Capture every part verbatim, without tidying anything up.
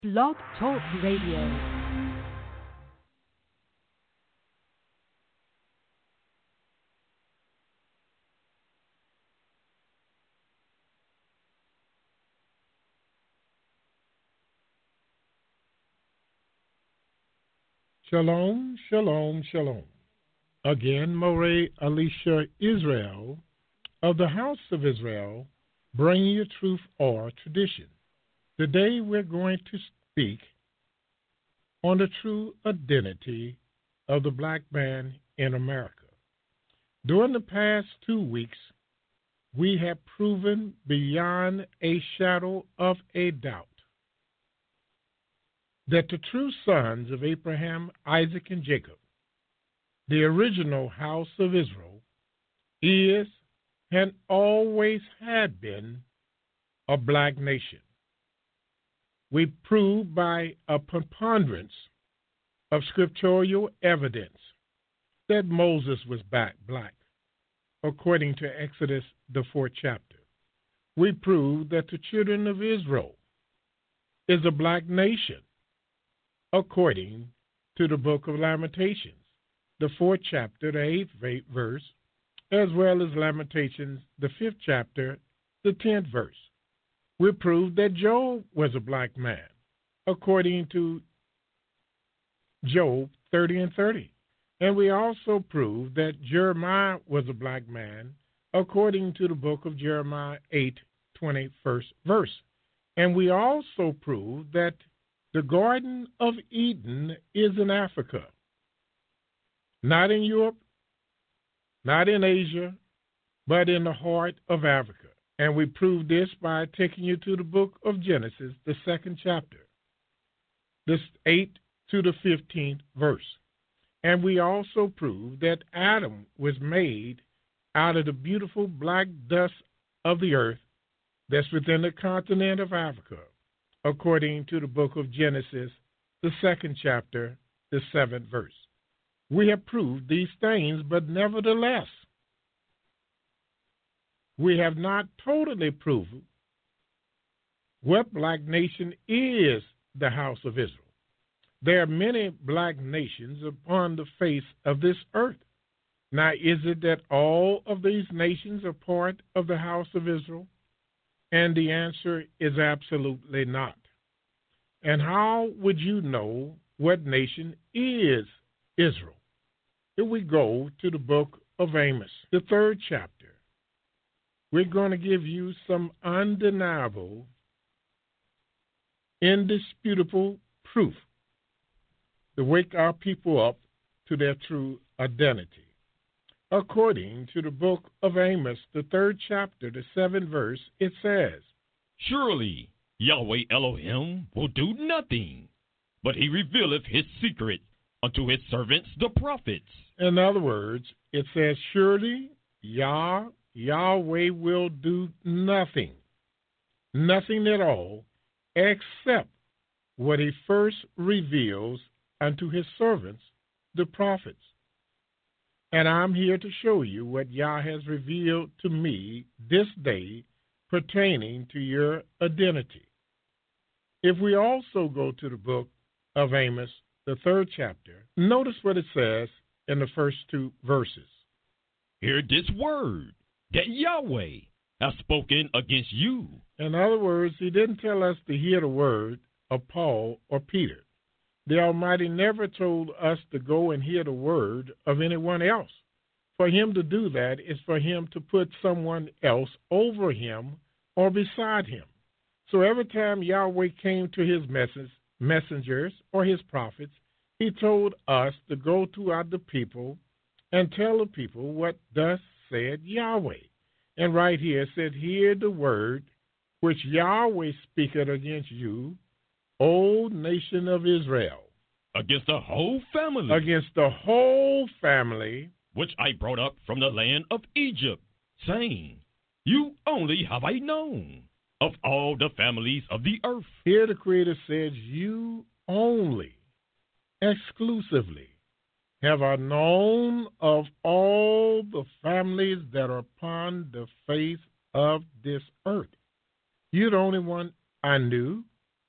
Blog Talk Radio. Shalom, shalom, shalom. Again, Moreh Alicia Israel of the House of Israel, bringing you truth or tradition. Today we're going to speak on the true identity of the black man in America. During the past two weeks, we have proven beyond a shadow of a doubt that the true sons of Abraham, Isaac, and Jacob, the original house of Israel, is and always had been a black nation. We prove by a preponderance of scriptural evidence that Moses was back black, according to Exodus, the fourth chapter. We prove that the children of Israel is a black nation, according to the book of Lamentations, the fourth chapter, the eighth verse, as well as Lamentations, the fifth chapter, the tenth verse. We prove that Job was a black man, according to Job thirty and thirty. And we also prove that Jeremiah was a black man, according to the book of Jeremiah eight, twenty-first verse. And we also prove that the Garden of Eden is in Africa, not in Europe, not in Asia, but in the heart of Africa. And we prove this by taking you to the book of Genesis, the second chapter, this eighth to the fifteenth verse. And we also prove that Adam was made out of the beautiful black dust of the earth that's within the continent of Africa, according to the book of Genesis, the second chapter, the seventh verse. We have proved these things, but nevertheless, we have not totally proven what black nation is the house of Israel. There are many black nations upon the face of this earth. Now, is it that all of these nations are part of the house of Israel? And the answer is absolutely not. And how would you know what nation is Israel? If we go to the book of Amos, the third chapter, we're going to give you some undeniable, indisputable proof to wake our people up to their true identity. According to the book of Amos, the third chapter, the seventh verse, it says, "Surely Yahweh Elohim will do nothing, but he revealeth his secret unto his servants the prophets." In other words, it says, surely Yah, Yahweh will do nothing, nothing at all, except what he first reveals unto his servants, the prophets. And I'm here to show you what Yah has revealed to me this day pertaining to your identity. If we also go to the book of Amos, the third chapter, notice what it says in the first two verses. "Hear this word that Yahweh has spoken against you." In other words, he didn't tell us to hear the word of Paul or Peter. The Almighty never told us to go and hear the word of anyone else. For him to do that is for him to put someone else over him or beside him. So every time Yahweh came to his message, messengers or his prophets, he told us to go throughout the people and tell the people what thus said Yahweh. And right here it said, "Hear the word which Yahweh speaketh against you, O nation of Israel." Against the whole family. Against the whole family. "Which I brought up from the land of Egypt, saying, You only have I known of all the families of the earth." Here the Creator says, you only, exclusively, have I known of all the families that are upon the face of this earth. You're the only one I knew.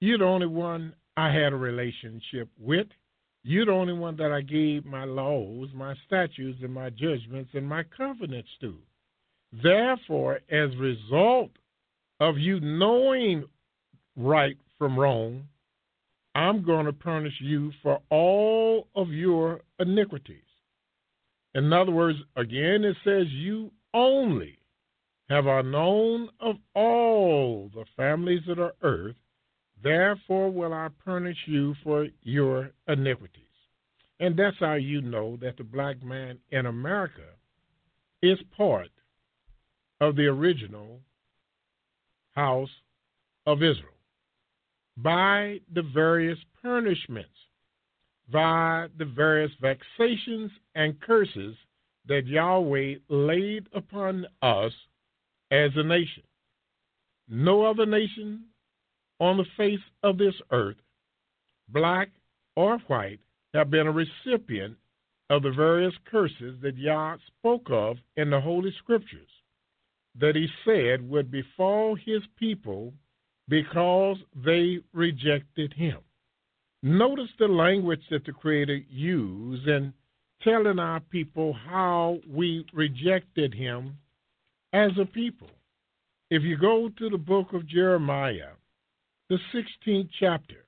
You're the only one I had a relationship with. You're the only one that I gave my laws, my statutes, and my judgments and my covenants to. Therefore, as a result of you knowing right from wrong, I'm going to punish you for all of your iniquities. In other words, again, it says you only have I known of all the families of the earth, therefore will I punish you for your iniquities. And that's how you know that the black man in America is part of the original house of Israel by the various punishments, by the various vexations and curses that Yahweh laid upon us as a nation. No other nation on the face of this earth, black or white, have been a recipient of the various curses that Yah spoke of in the Holy Scriptures, that he said would befall his people because they rejected him. Notice the language that the Creator used in telling our people how we rejected him as a people. If you go to the book of Jeremiah, the sixteenth chapter,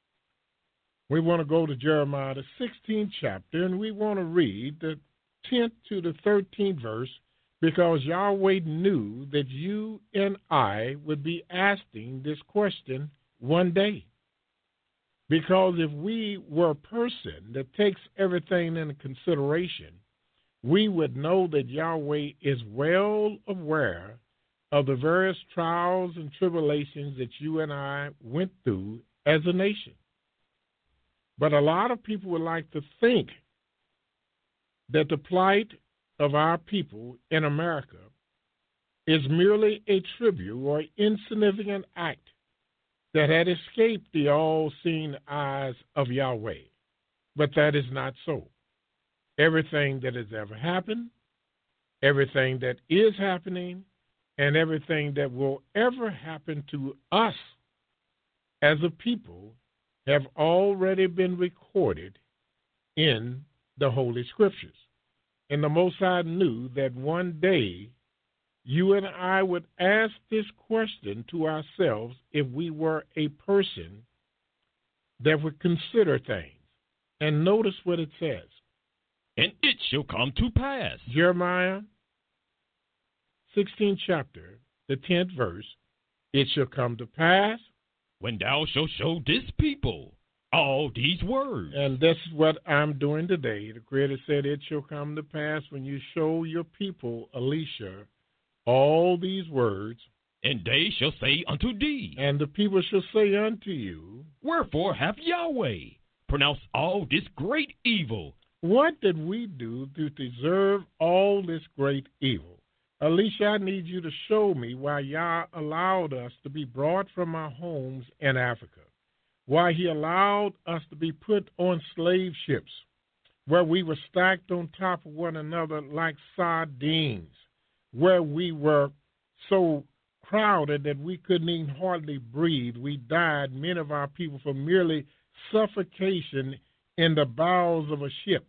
we want to go to Jeremiah, the sixteenth chapter, and we want to read the tenth to the thirteenth verse, because Yahweh knew that you and I would be asking this question one day. Because if we were a person that takes everything into consideration, we would know that Yahweh is well aware of the various trials and tribulations that you and I went through as a nation. But a lot of people would like to think that the plight of our people in America is merely a trivial or insignificant act that had escaped the all-seeing eyes of Yahweh. But that is not so. Everything that has ever happened, everything that is happening, and everything that will ever happen to us as a people have already been recorded in the Holy Scriptures. And the Most High knew that one day you and I would ask this question to ourselves if we were a person that would consider things. And notice what it says. And it shall come to pass. Jeremiah, sixteenth chapter, the tenth verse. It shall come to pass. When thou shalt show this people all these words. And this is what I'm doing today. The Creator said it shall come to pass when you show your people, Alicia, all these words. And they shall say unto thee. And the people shall say unto you. Wherefore hath Yahweh pronounced all this great evil? What did we do to deserve all this great evil? Alicia, I need you to show me why Yah allowed us to be brought from our homes in Africa, why he allowed us to be put on slave ships, where we were stacked on top of one another like sardines, where we were so crowded that we couldn't even hardly breathe. We died, many of our people, from merely suffocation in the bowels of a ship,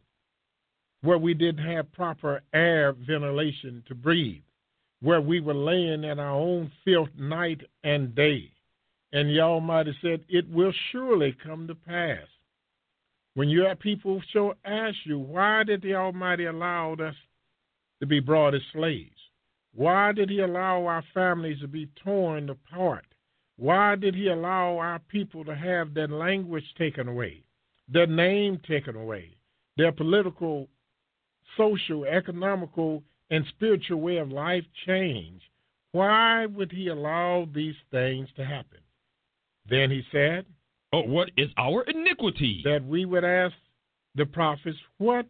where we didn't have proper air ventilation to breathe, where we were laying in our own filth night and day. And the Almighty said, it will surely come to pass. When your people shall ask you, why did the Almighty allow us to be brought as slaves? Why did he allow our families to be torn apart? Why did he allow our people to have their language taken away, their name taken away, their political, social, economical, and spiritual way of life change? Why would he allow these things to happen? Then he said, oh, what is our iniquity? That we would ask the prophets, what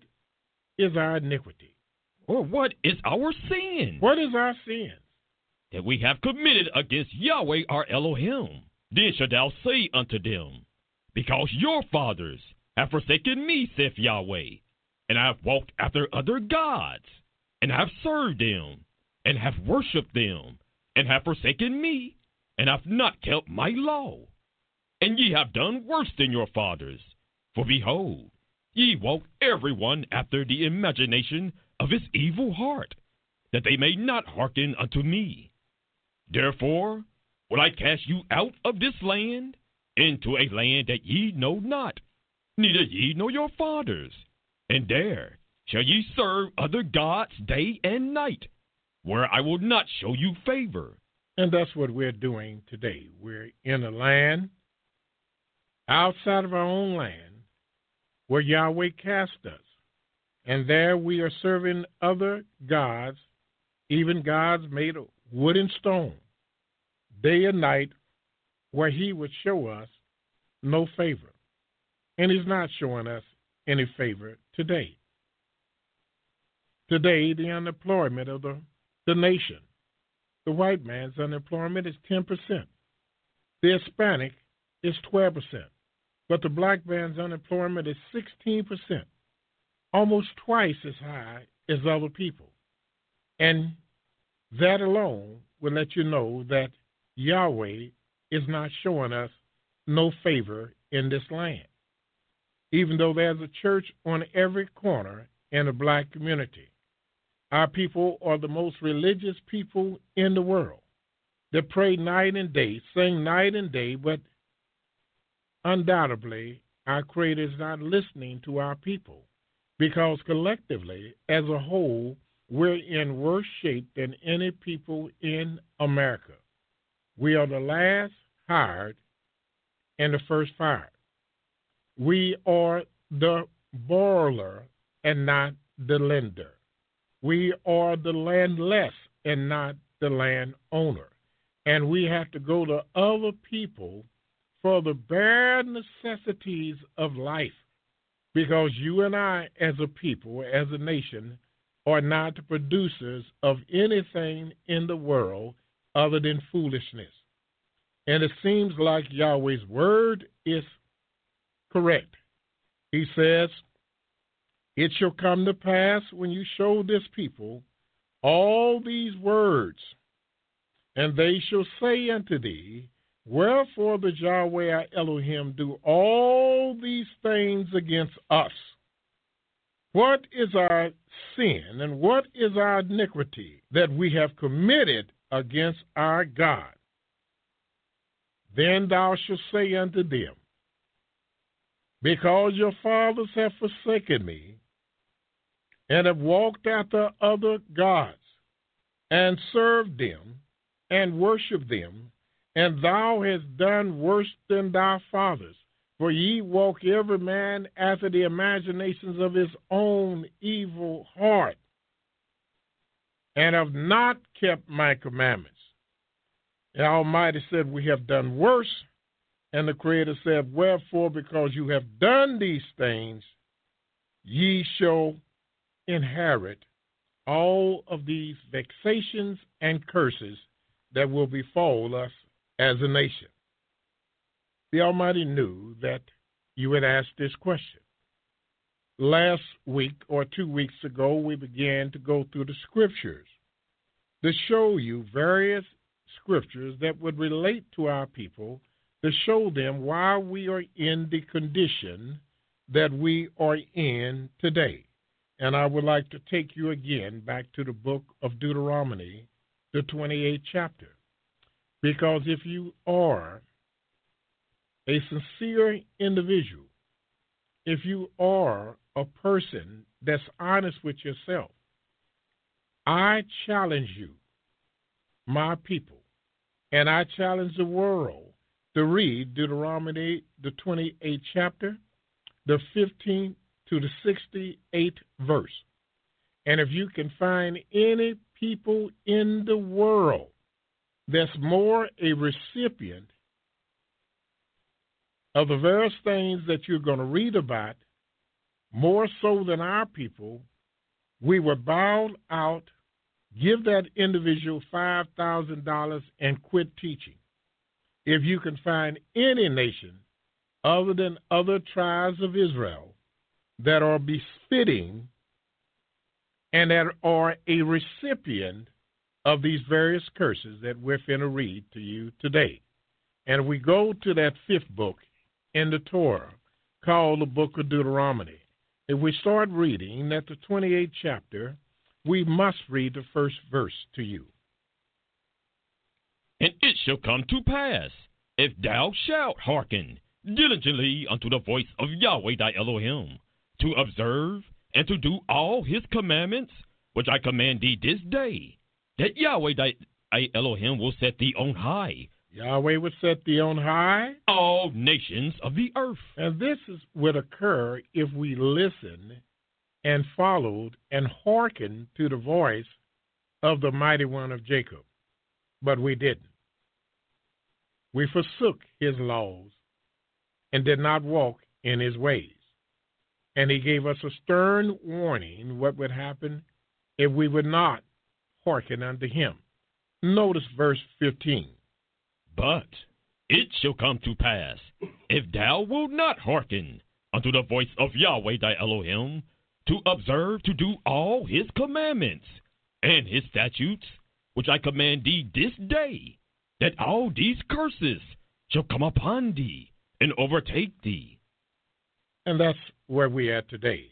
is our iniquity? Or what is our sin? What is our sin? That we have committed against Yahweh our Elohim. Then shalt thou say unto them, because your fathers have forsaken me, saith Yahweh, and I have walked after other gods, and have served them, and have worshipped them, and have forsaken me, and have not kept my law. and ye have done worse than your fathers. For behold, ye walk every one after the imagination of his evil heart, that they may not hearken unto me. Therefore will I cast you out of this land, into a land that ye know not, neither ye nor your fathers. And there shall ye serve other gods day and night, where I will not show you favor. And that's what we're doing today. We're in a land outside of our own land where Yahweh cast us. And there we are serving other gods, even gods made of wood and stone, day and night, where he would show us no favor. And he's not showing us any favor today. Today, the unemployment of the, the nation, the white man's unemployment is ten percent. The Hispanic is twelve percent. But the black man's unemployment is sixteen percent, almost twice as high as other people. And that alone will let you know that Yahweh is not showing us no favor in this land, even though there's a church on every corner in the black community. Our people are the most religious people in the world. They pray night and day, sing night and day, but undoubtedly our Creator is not listening to our people, because collectively, as a whole, we're in worse shape than any people in America. We are the last hired and the first fired. We are the borrower and not the lender. We are the landless and not the landowner. And we have to go to other people for the bare necessities of life, because you and I, as a people, as a nation, are not the producers of anything in the world other than foolishness. And it seems like Yahweh's word is correct. He says, it shall come to pass when you show this people all these words, and they shall say unto thee, wherefore does Yahweh our Elohim do all these things against us? What is our sin and what is our iniquity that we have committed against our God? Then thou shalt say unto them, because your fathers have forsaken me, and have walked after other gods, and served them, and worshipped them, and thou hast done worse than thy fathers. For ye walk every man after the imaginations of his own evil heart, and have not kept my commandments. The Almighty said, we have done worse. And the Creator said, wherefore, because you have done these things, ye shall inherit all of these vexations and curses that will befall us as a nation. The Almighty knew that you would ask this question. Last week or two weeks ago, we began to go through the scriptures to show you various scriptures that would relate to our people, to show them why we are in the condition that we are in today. And I would like to take you again back to the book of Deuteronomy, the twenty-eighth chapter. Because if you are a sincere individual, if you are a person that's honest with yourself, I challenge you, my people, and I challenge the world to read Deuteronomy, the twenty-eighth chapter, the fifteenth to the sixty-eighth verse. And if you can find any people in the world that's more a recipient of the various things that you're going to read about, more so than our people, we will bow out, give that individual five thousand dollars and quit teaching. If you can find any nation other than other tribes of Israel that are befitting and that are a recipient of these various curses that we're finna read to you today. And we go to that fifth book in the Torah called the Book of Deuteronomy. If we start reading at the twenty-eighth chapter, we must read the first verse to you. And it shall come to pass, if thou shalt hearken diligently unto the voice of Yahweh thy Elohim, to observe and to do all his commandments, which I command thee this day, that Yahweh thy Elohim will set thee on high. Yahweh will set thee on high. All nations of the earth. And this is, would occur if we listened and followed and hearkened to the voice of the mighty one of Jacob. But we didn't. We forsook his laws and did not walk in his ways. And he gave us a stern warning what would happen if we would not hearken unto him. Notice verse fifteen. But it shall come to pass, if thou wilt not hearken unto the voice of Yahweh thy Elohim, to observe to do all his commandments and his statutes, which I command thee this day, that all these curses shall come upon thee and overtake thee. And that's where we are today.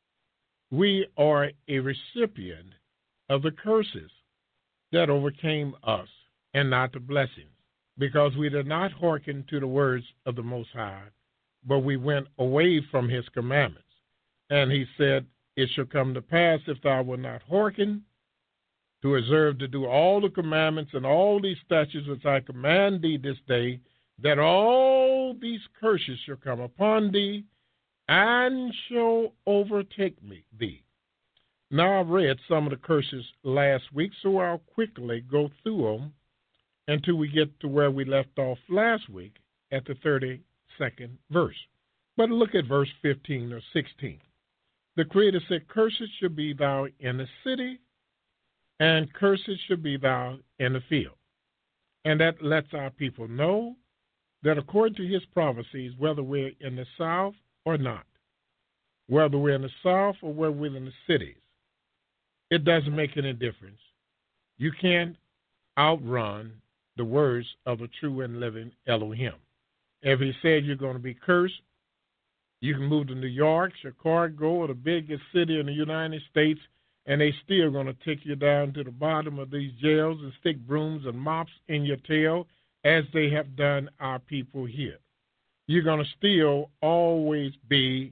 We are a recipient of the curses that overcame us and not the blessings, because we did not hearken to the words of the Most High, but we went away from his commandments. And he said, it shall come to pass, if thou wilt not hearken, to observe to do all the commandments and all these statutes which I command thee this day, that all these curses shall come upon thee and shall overtake me thee. Now, I've read some of the curses last week, so I'll quickly go through them until we get to where we left off last week at the thirty-second verse. But look at verse fifteen or sixteen. The Creator said, cursed shall be thou in the city, and cursed shall be thou in the field. And that lets our people know that according to his prophecies, whether we're in the south or not, whether we're in the south or whether we're in the cities, it doesn't make any difference. You can't outrun the words of the true and living Elohim. If he said you're going to be cursed, you can move to New York, Chicago, or the biggest city in the United States, and they still going to take you down to the bottom of these jails and stick brooms and mops in your tail, as they have done our people here. You're going to still always be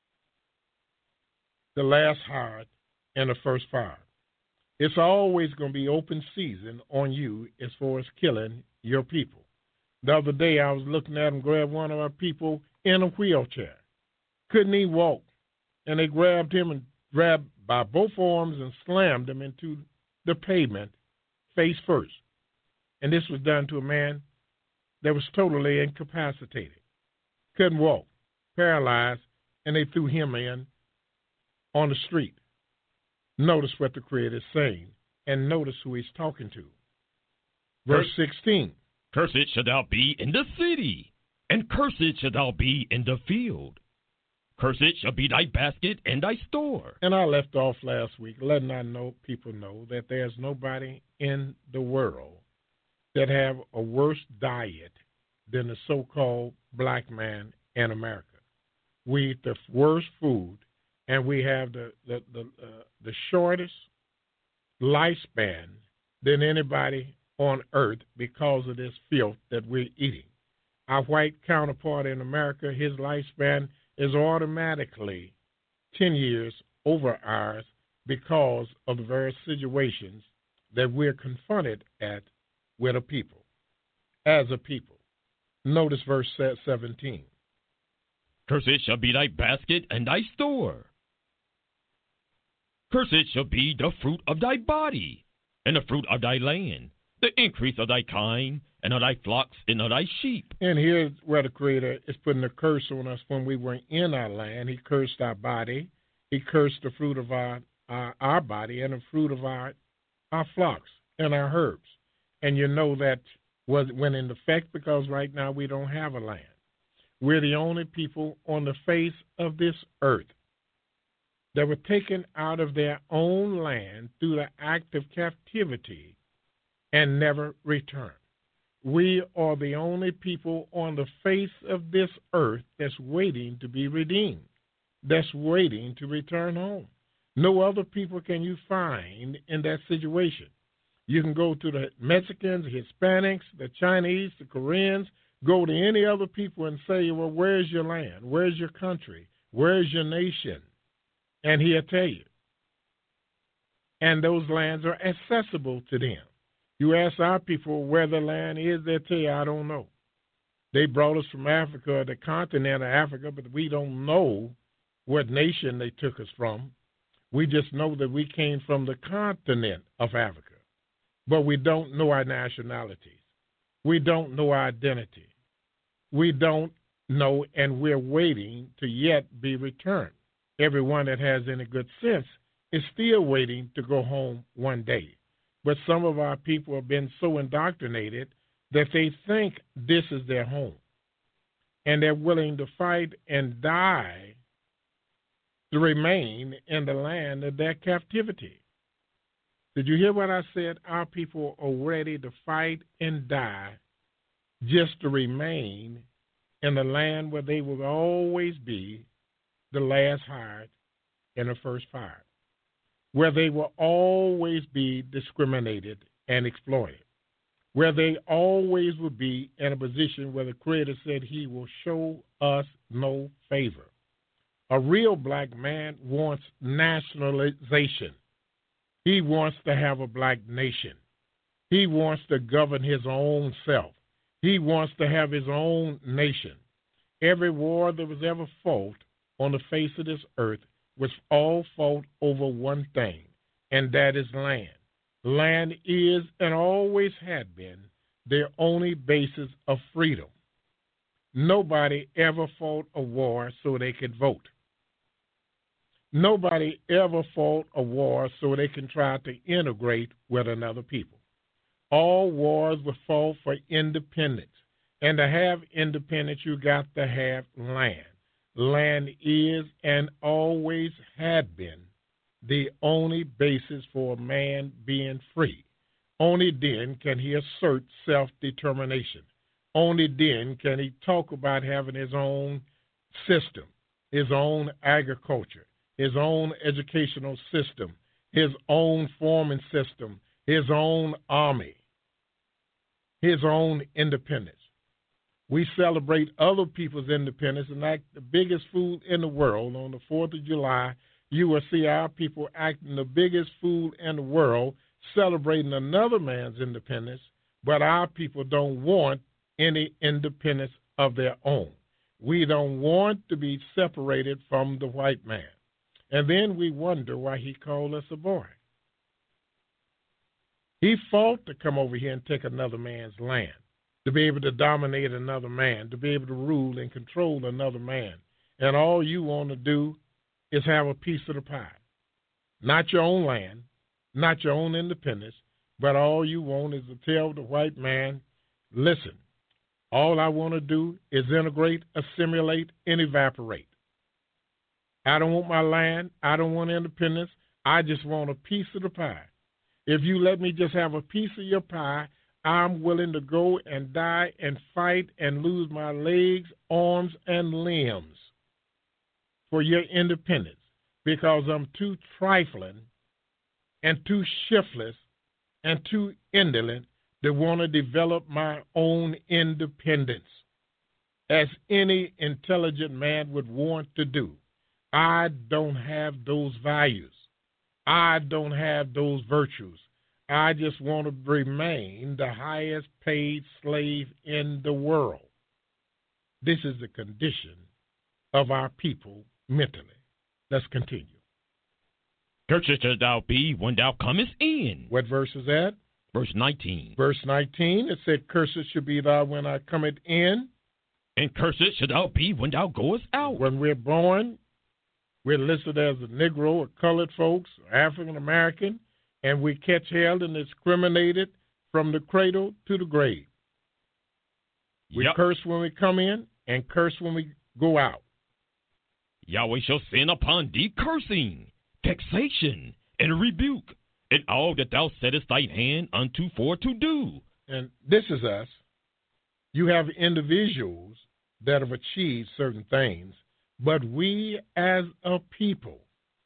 the last hired and the first fired. It's always going to be open season on you as far as killing your people. The other day I was looking at them grab one of our people in a wheelchair. Couldn't he walk? And they grabbed him and grabbed by both arms and slammed him into the pavement face first. And this was done to a man that was totally incapacitated. Couldn't walk, paralyzed, and they threw him in on the street. Notice what the Creator is saying, and notice who he's talking to. Verse sixteen. Cursed shalt thou be in the city, and cursed shalt thou be in the field. Cursed shall be thy basket and thy store. And I left off last week letting I know people know that there's nobody in the world that have a worse diet than the so-called black man in America. We eat the worst food, and we have the the the, uh, the shortest lifespan than anybody on earth because of this filth that we're eating. Our white counterpart in America, his lifespan is automatically ten years over ours because of the various situations that we're confronted at with a people, as a people. Notice verse seventeen. Cursed shall be thy basket and thy store. Cursed shall be the fruit of thy body, and the fruit of thy land, the increase of thy kind, and of thy flocks, and of thy sheep. And here's where the Creator is putting a curse on us when we were in our land. He cursed our body. He cursed the fruit of our, our, our body and the fruit of our, our flocks and our herbs. And you know that was went into effect because right now we don't have a land. We're the only people on the face of this earth that were taken out of their own land through the act of captivity and never returned. We are the only people on the face of this earth that's waiting to be redeemed, that's waiting to return home. No other people can you find in that situation. You can go to the Mexicans, the Hispanics, the Chinese, the Koreans, go to any other people and say, well, where's your land? Where's your country? Where's your nation? And he'll tell you. And those lands are accessible to them. You ask our people where the land is, they'll tell you, I don't know. They brought us from Africa, the continent of Africa, but we don't know what nation they took us from. We just know that we came from the continent of Africa. But we don't know our nationalities. We don't know our identity. We don't know, and we're waiting to yet be returned. Everyone that has any good sense is still waiting to go home one day. But some of our people have been so indoctrinated that they think this is their home. And they're willing to fight and die to remain in the land of their captivity. Did you hear what I said? Our people are ready to fight and die just to remain in the land where they will always be the last hired and the first fired, where they will always be discriminated and exploited, where they always will be in a position where the Creator said he will show us no favor. A real black man wants nationalization. He wants to have a black nation. He wants to govern his own self. He wants to have his own nation. Every war that was ever fought on the face of this earth was all fought over one thing, and that is land. Land is and always had been their only basis of freedom. Nobody ever fought a war so they could vote. Nobody ever fought a war so they can try to integrate with another people. All wars were fought for independence. And to have independence, you got to have land. Land is and always had been the only basis for a man being free. Only then can he assert self-determination. Only then can he talk about having his own system, his own agriculture, his own educational system, his own farming system, his own army, his own independence. We celebrate other people's independence, and act the biggest fool in the world. On the fourth of July, you will see our people acting the biggest fool in the world, celebrating another man's independence, but our people don't want any independence of their own. We don't want to be separated from the white man. And then we wonder why he called us a boy. He fought to come over here and take another man's land, to be able to dominate another man, to be able to rule and control another man. And all you want to do is have a piece of the pie. Not your own land, not your own independence, but all you want is to tell the white man, listen, all I want to do is integrate, assimilate, and evaporate. I don't want my land. I don't want independence. I just want a piece of the pie. If you let me just have a piece of your pie, I'm willing to go and die and fight and lose my legs, arms, and limbs for your independence, because I'm too trifling and too shiftless and too indolent to want to develop my own independence, as any intelligent man would want to do. I don't have those values. I don't have those virtues. I just want to remain the highest paid slave in the world. This is the condition of our people mentally. Let's continue. Cursed shall thou be when thou comest in. What verse is that? Verse nineteen. Verse nineteen, it said, cursed shall be thou when I cometh in. And cursed shall thou be when thou goest out. When we're born, we're listed as a Negro or colored folks, or African American, and we catch hell and discriminated from the cradle to the grave. We Yep. curse when we come in and curse when we go out. Yahweh shall send upon thee cursing, vexation, and rebuke, and all that thou settest thy hand unto for to do. And this is us. You have individuals that have achieved certain things, but we as a people,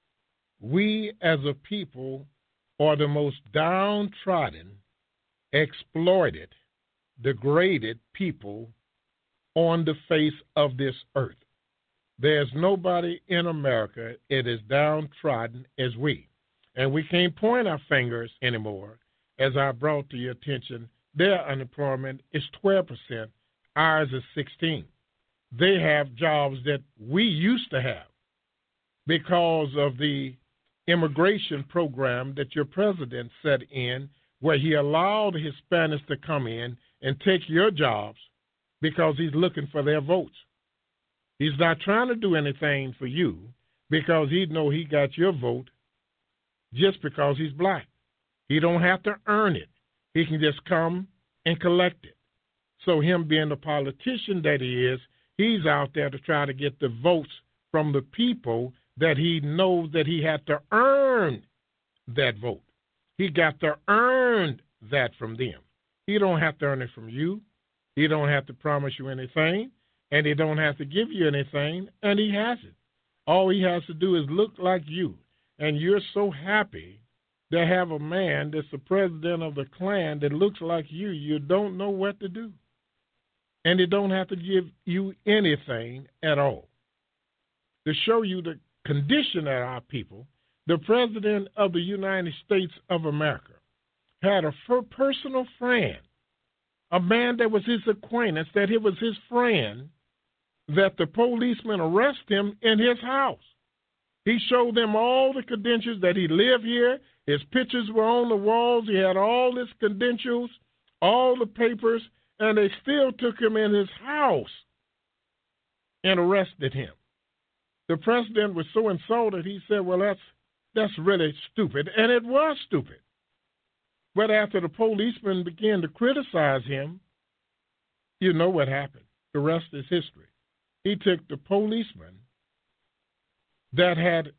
we as a people are the most downtrodden, exploited, degraded people on the face of this earth. There's nobody in America that is downtrodden as we. And we can't point our fingers anymore. As I brought to your attention, their unemployment is twelve percent. Ours is sixteen. They have jobs that we used to have because of the immigration program that your president set in, where he allowed Hispanics to come in and take your jobs because he's looking for their votes. He's not trying to do anything for you because he know he got your vote just because he's black. He don't have to earn it. He can just come and collect it. So him being the politician that he is, he's out there to try to get the votes from the people that he knows that he had to earn that vote. He got to earn that from them. He don't have to earn it from you. He don't have to promise you anything, and he don't have to give you anything, and he hasn't. All he has to do is look like you, and you're so happy to have a man that's the president of the Klan that looks like you. You don't know what to do, and he don't have to give you anything at all. To show you the condition of our people, the president of the United States of America had a personal friend, a man that was his acquaintance, that it was his friend, that the policeman arrested him in his house. He showed them all the credentials that he lived here. His pictures were on the walls. He had all his credentials, all the papers, and they still took him in his house and arrested him. The president was so insulted, he said, well, that's that's really stupid. And it was stupid. But after the policeman began to criticize him, you know what happened. The rest is history. He took the policeman that had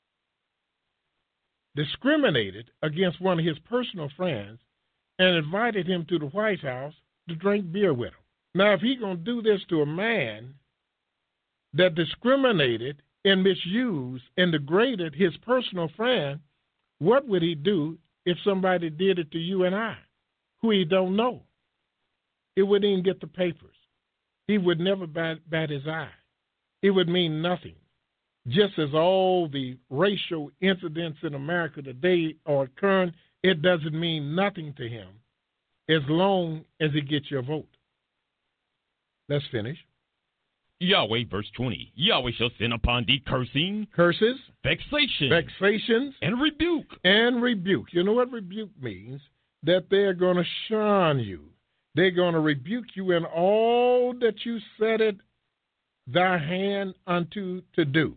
discriminated against one of his personal friends and invited him to the White House to drink beer with him. Now, if he's going to do this to a man that discriminated and misused and degraded his personal friend, what would he do if somebody did it to you and I, who he don't know? It wouldn't even get the papers. He would never bat, bat his eye. It would mean nothing. Just as all the racial incidents in America today are occurring, it doesn't mean nothing to him as long as he gets your vote. Let's finish. Yahweh, verse twenty, Yahweh shall send upon thee cursing, curses, vexation, vexations, and rebuke. And rebuke. You know what rebuke means? That they're going to shun you. They're going to rebuke you in all that you set it thy hand unto to do,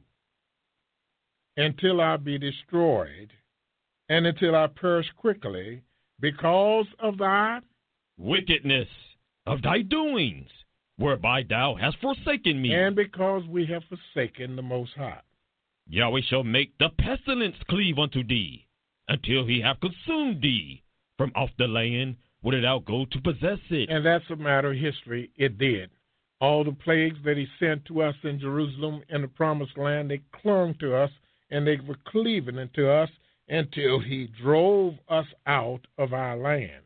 until I be destroyed, and until I perish quickly, because of thy wickedness, of thy doings, whereby thou hast forsaken me. And because we have forsaken the Most High. Yahweh shall make the pestilence cleave unto thee, until he have consumed thee from off the land, whither thou go to possess it. And that's a matter of history. It did. All the plagues that he sent to us in Jerusalem in the promised land, they clung to us, and they were cleaving unto us until he drove us out of our land.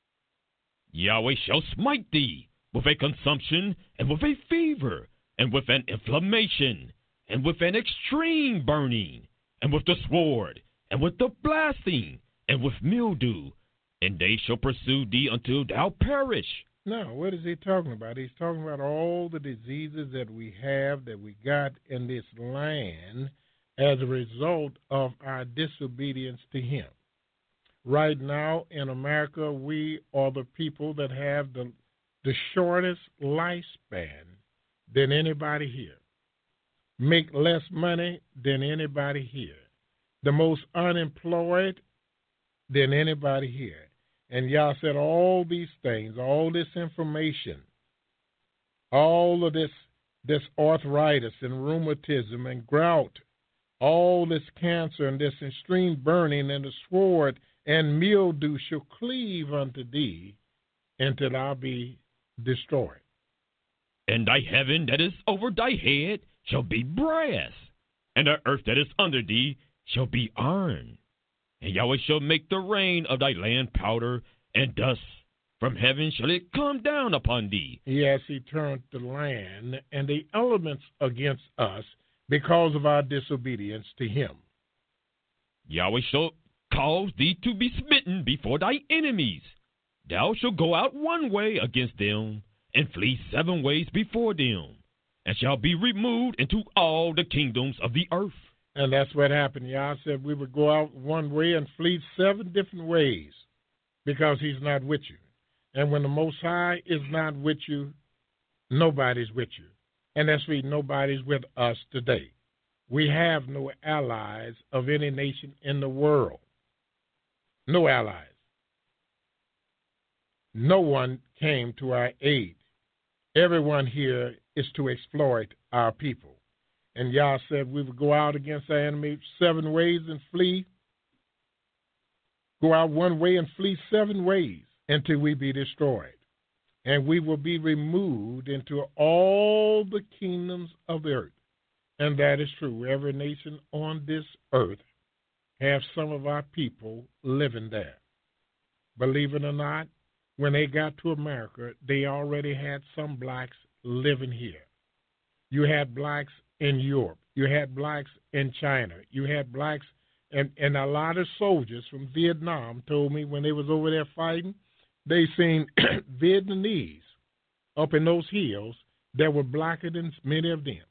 Yahweh shall smite thee with a consumption, and with a fever, and with an inflammation, and with an extreme burning, and with the sword, and with the blasting, and with mildew, and they shall pursue thee until thou perish. Now, what is he talking about? He's talking about all the diseases that we have, that we got in this land as a result of our disobedience to him. Right now in America, we are the people that have the the shortest lifespan than anybody here, make less money than anybody here, the most unemployed than anybody here. And y'all said all these things, all this information, all of this, this arthritis and rheumatism and gout, all this cancer and this extreme burning and the sword and mildew shall cleave unto thee until I be destroyed. And thy heaven that is over thy head shall be brass, and the earth that is under thee shall be iron. And Yahweh shall make the rain of thy land powder, and dust from heaven shall it come down upon thee. Yes, he turned the land and the elements against us because of our disobedience to him. Yahweh shall cause thee to be smitten before thy enemies. Thou shalt go out one way against them, and flee seven ways before them, and shall be removed into all the kingdoms of the earth. And that's what happened. Yah said we would go out one way and flee seven different ways because he's not with you. And when the Most High is not with you, nobody's with you. And that's why nobody's with us today. We have no allies of any nation in the world. No allies. No one came to our aid. Everyone here is to exploit our people. And Yah said we would go out against our enemy seven ways and flee. Go out one way and flee seven ways until we be destroyed. And we will be removed into all the kingdoms of the earth. And that is true. Every nation on this earth have some of our people living there. Believe it or not, when they got to America, they already had some blacks living here. You had blacks in Europe. You had blacks in China. You had blacks, and, and a lot of soldiers from Vietnam told me when they was over there fighting, they seen Vietnamese up in those hills that were blacker than many of them.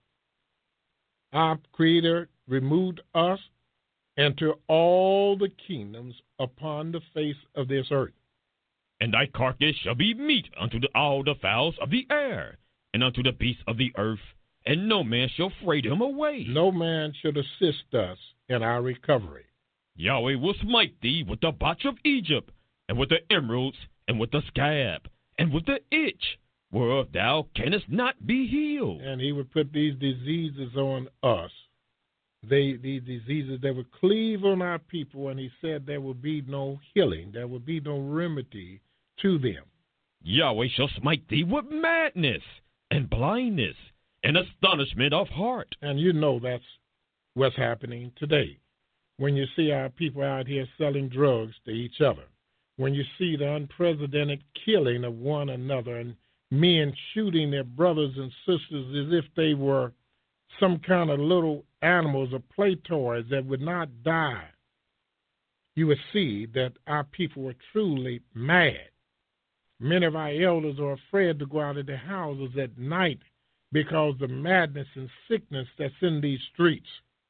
Our Creator removed us into all the kingdoms upon the face of this earth. And thy carcass shall be meat unto the, all the fowls of the air, and unto the beasts of the earth, and no man shall fray them away. No man should assist us in our recovery. Yahweh will smite thee with the botch of Egypt, and with the emeralds, and with the scab, and with the itch, whereof thou canst not be healed. And he would put these diseases on us. They, these diseases that would cleave on our people, and he said there would be no healing, there would be no remedy to them. Yahweh shall smite thee with madness, and blindness, and astonishment of heart. And you know that's what's happening today. When you see our people out here selling drugs to each other, when you see the unprecedented killing of one another, and men shooting their brothers and sisters as if they were some kind of little animals or play toys that would not die, you would see that our people are truly mad. Many of our elders are afraid to go out of their houses at night because the madness and sickness that's in these streets.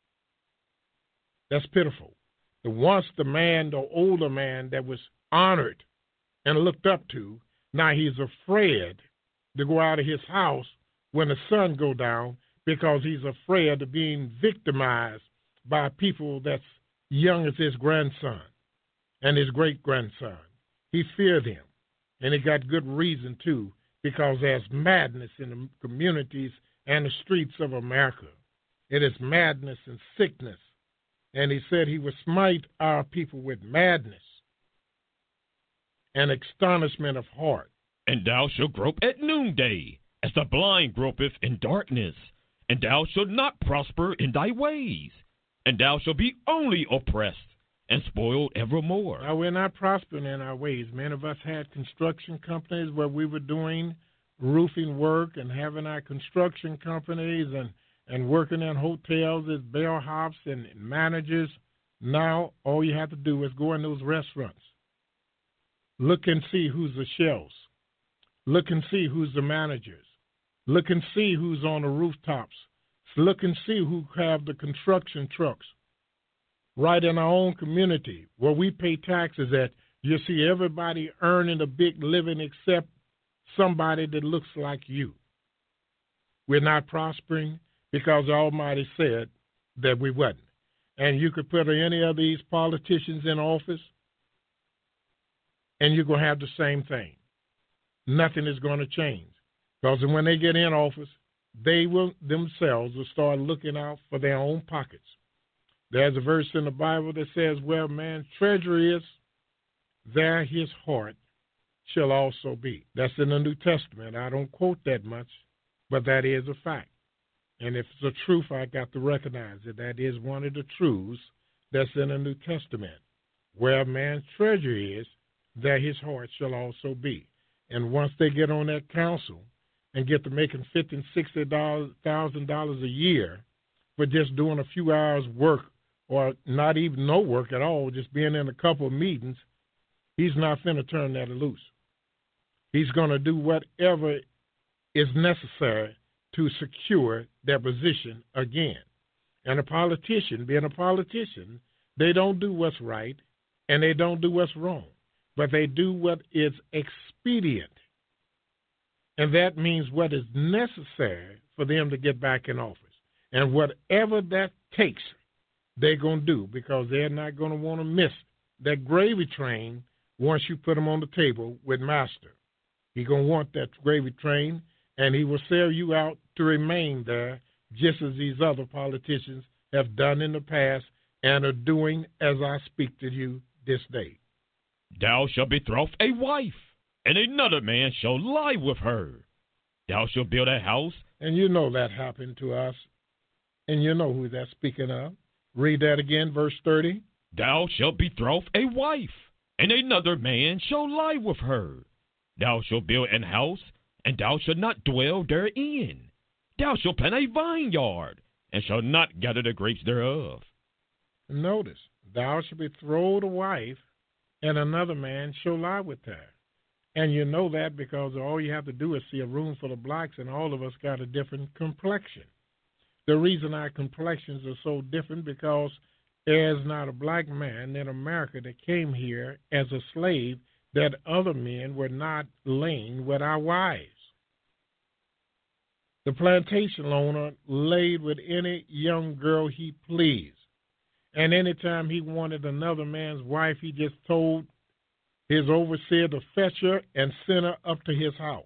That's pitiful. The once the man, the older man that was honored and looked up to, now he's afraid to go out of his house when the sun go down because he's afraid of being victimized by people that's young as his grandson and his great-grandson. He feared them, and he got good reason, too, because there's madness in the communities and the streets of America. It is madness and sickness. And he said he would smite our people with madness and astonishment of heart. And thou shalt grope at noonday, as the blind gropeth in darkness. And thou shalt not prosper in thy ways. And thou shalt be only oppressed and spoiled evermore. Now, we're not prospering in our ways. Many of us had construction companies where we were doing roofing work and having our construction companies and, and working in hotels as bellhops and managers. Now, all you have to do is go in those restaurants. Look and see who's the chefs. Look and see who's the managers. Look and see who's on the rooftops. Look and see who have the construction trucks. Right in our own community where we pay taxes at, you see everybody earning a big living except somebody that looks like you. We're not prospering because the Almighty said that we wasn't. And you could put any of these politicians in office, and you're going to have the same thing. Nothing is going to change. Because when they get in office, they will themselves will start looking out for their own pockets. There's a verse in the Bible that says, where man's treasure is, there his heart shall also be. That's in the New Testament. I don't quote that much, but that is a fact. And if it's a truth, I got to recognize it. That is one of the truths that's in the New Testament. Where a man's treasure is, there his heart shall also be. And once they get on that council and get to making fifty thousand dollars and sixty thousand dollars a year for just doing a few hours work or not even no work at all, just being in a couple of meetings, he's not finna turn that loose. He's going to do whatever is necessary to secure their position again. And a politician, being a politician, they don't do what's right and they don't do what's wrong, but they do what is expedient. And that means what is necessary for them to get back in office. And whatever that takes, they're going to do, because they're not going to want to miss that gravy train once you put them on the table with master. He's going to want that gravy train, and he will sell you out to remain there, just as these other politicians have done in the past and are doing as I speak to you this day. Thou shalt betroth a wife, and another man shall lie with her. Thou shalt build a house. And you know that happened to us, and you know who that's speaking of. Read that again, verse thirty. Thou shalt betroth a wife, and another man shall lie with her. Thou shalt build an house, and thou shalt not dwell therein. Thou shalt plant a vineyard, and shalt not gather the grapes thereof. Notice, thou shalt betroth a wife, and another man shall lie with her. And you know that because all you have to do is see a room full of blacks, and all of us got a different complexion. The reason our complexions are so different because there's not a black man in America that came here as a slave that other men were not laying with our wives. The plantation owner laid with any young girl he pleased. And anytime he wanted another man's wife, he just told his overseer to fetch her and send her up to his house.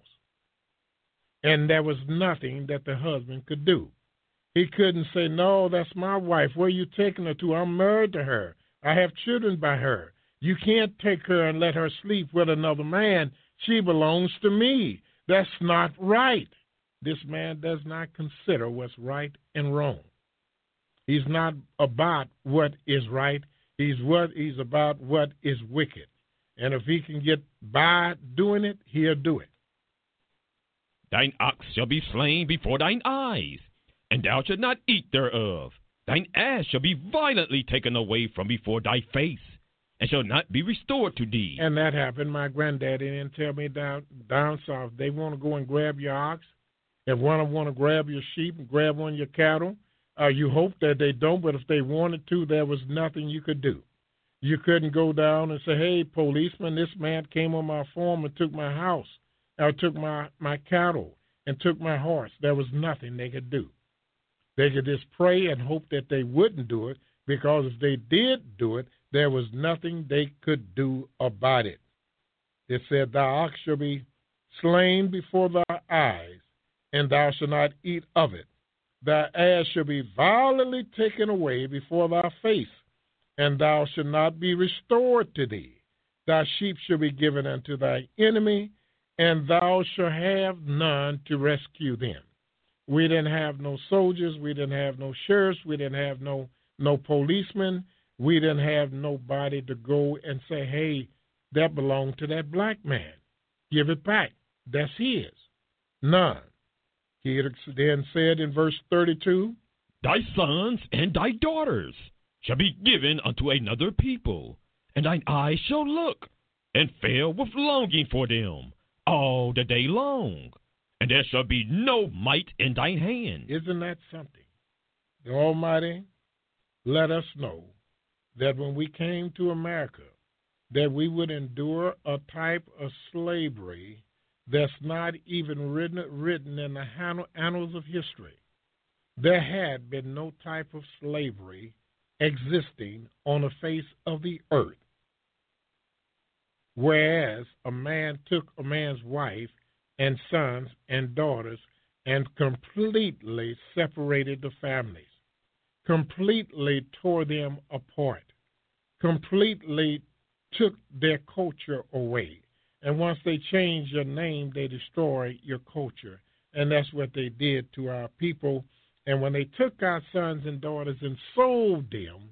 And there was nothing that the husband could do. He couldn't say, no, that's my wife. Where are you taking her to? I'm married to her. I have children by her. You can't take her and let her sleep with another man. She belongs to me. That's not right. This man does not consider what's right and wrong. He's not about what is right. He's what he's about what is wicked. And if he can get by doing it, he'll do it. Thine ox shall be slain before thine eyes, and thou shalt not eat thereof. Thine ass shall be violently taken away from before thy face, and shall not be restored to thee. And that happened. My granddaddy didn't tell me down down south. They want to go and grab your ox. If one of them want to grab your sheep and grab one of your cattle, uh, you hope that they don't, but if they wanted to, there was nothing you could do. You couldn't go down and say, hey, policeman, this man came on my farm and took my house, or took my, my cattle and took my horse. There was nothing they could do. They could just pray and hope that they wouldn't do it, because if they did do it, there was nothing they could do about it. It said, thy ox shall be slain before thy eyes, and thou shalt not eat of it. Thy ass shall be violently taken away before thy face, and thou shalt not be restored to thee. Thy sheep shall be given unto thy enemy, and thou shalt have none to rescue them. We didn't have no soldiers. We didn't have no sheriffs. We didn't have no, no policemen. We didn't have nobody to go and say, hey, that belonged to that black man. Give it back. That's his. None. He then said in verse thirty-two, thy sons and thy daughters shall be given unto another people, and thine eyes shall look, and fail with longing for them all the day long, and there shall be no might in thine hand. Isn't that something? The Almighty let us know that when we came to America, that we would endure a type of slavery that's not even written, written in the annals of history. There had been no type of slavery existing on the face of the earth, whereas a man took a man's wife and sons and daughters and completely separated the families, completely tore them apart, completely took their culture away. And once they change your name, they destroy your culture. And that's what they did to our people. And when they took our sons and daughters and sold them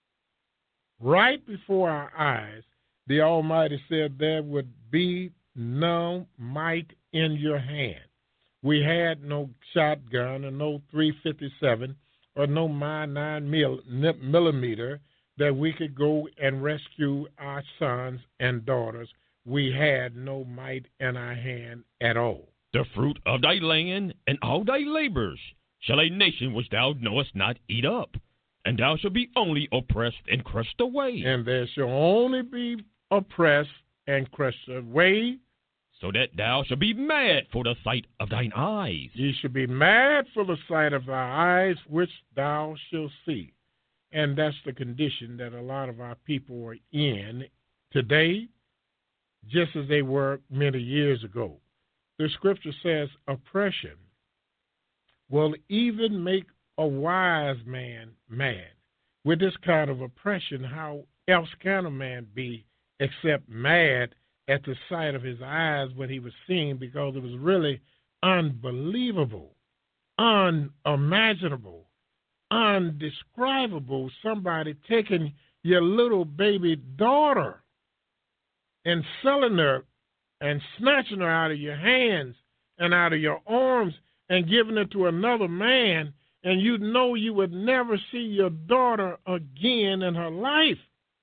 right before our eyes, the Almighty said there would be no might in your hand. We had no shotgun or no three fifty-seven or no my nine millimeter that we could go and rescue our sons and daughters. We had no might in our hand at all. The fruit of thy land and all thy labors shall a nation which thou knowest not eat up, and thou shalt be only oppressed and crushed away. And there shall only be oppressed and crushed away, so that thou shalt be mad for the sight of thine eyes. Ye shall be mad for the sight of thy eyes, which thou shalt see. And that's the condition that a lot of our people are in today, just as they were many years ago. The scripture says oppression will even make a wise man mad. With this kind of oppression, how else can a man be except mad at the sight of his eyes what he was seeing, because it was really unbelievable, unimaginable, undescribable. Somebody taking your little baby daughter and selling her and snatching her out of your hands and out of your arms and giving it to another man, and you know you would never see your daughter again in her life.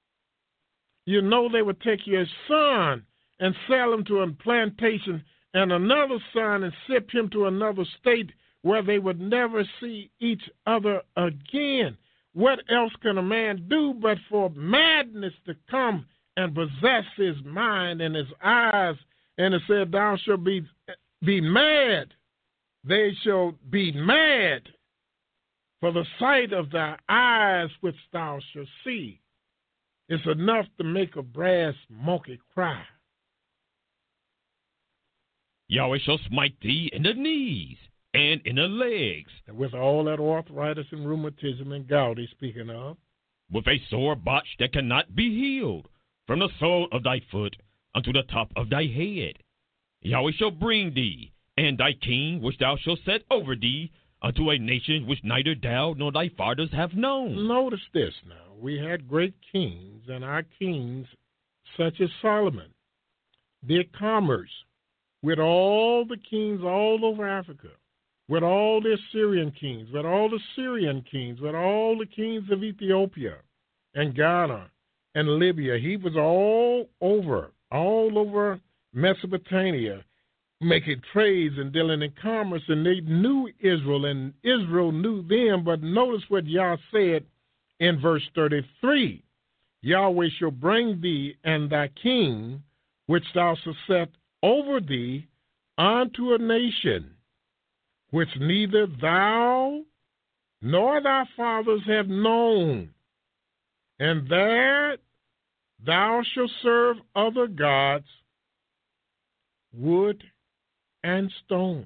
You know they would take your son and sell him to a plantation and another son and ship him to another state where they would never see each other again. What else can a man do but for madness to come and possess his mind and his eyes? And it said, thou shalt be, be mad. They shall be mad for the sight of thy eyes which thou shalt see. It's enough to make a brass monkey cry. Yahweh shall smite thee in the knees and in the legs. And with all that arthritis and rheumatism and gout he's speaking of. With a sore botch that cannot be healed, from the sole of thy foot unto the top of thy head. Yahweh shall bring thee, and thy king which thou shalt set over thee, unto a nation which neither thou nor thy fathers have known. Notice this now. We had great kings, and our kings, such as Solomon, did commerce with all the kings all over Africa, with all the Assyrian kings, with all the Syrian kings, with all the kings of Ethiopia and Ghana and Libya. He was all over, all over Mesopotamia, making trades and dealing in commerce, and they knew Israel, and Israel knew them. But notice what Yah said in verse thirty-three. Yahweh shall bring thee and thy king, which thou shalt set over thee, unto a nation which neither thou nor thy fathers have known, and there thou shalt serve other gods, wood and stone.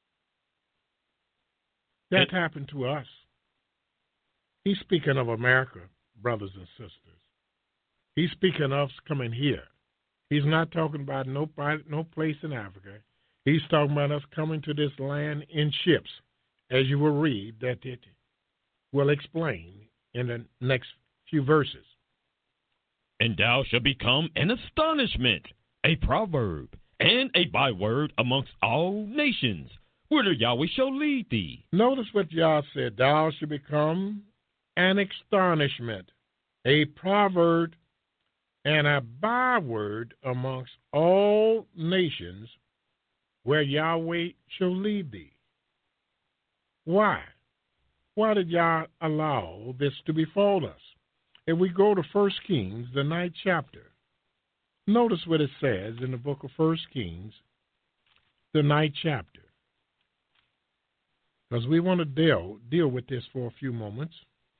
That it, happened to us. He's speaking of America, brothers and sisters. He's speaking of us coming here. He's not talking about no, no place in Africa. He's talking about us coming to this land in ships, as you will read, that it will explain in the next few verses. And thou shalt become an astonishment, a proverb, and a byword amongst all nations, whither Yahweh shall lead thee. Notice what Yah said, thou shalt become an astonishment, a proverb, and a byword amongst all nations, where Yahweh shall lead thee. Why? Why did Yah allow this to befall us? If we go to First Kings, the ninth chapter, notice what it says in the book of First Kings, the ninth chapter. Because we want to deal, deal with this for a few moments.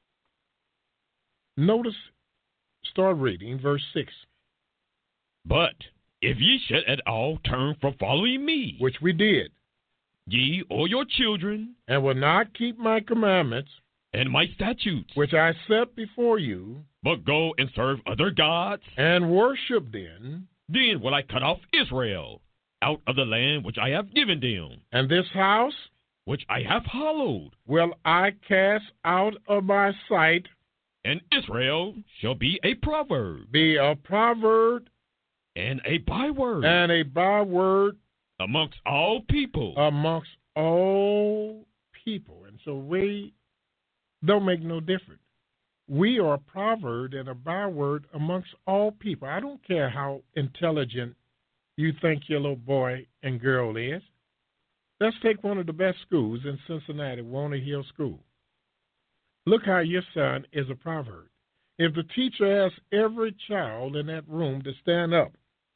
Notice, start reading verse six. But if ye should at all turn from following me, which we did, ye or your children, and will not keep my commandments, and my statutes, which I set before you, but go and serve other gods, and worship them, Then will I cut off Israel out of the land which I have given them, And this house which I have hallowed, will I cast out of my sight, and Israel shall be a proverb be a proverb and a byword and a byword amongst all people. amongst all people. And so we don't make no difference. We are a proverb and a byword amongst all people. I don't care how intelligent you think your little boy and girl is. Let's take one of the best schools in Cincinnati, Warner Hill School. Look how your son is a proverb. If the teacher asks every child in that room to stand up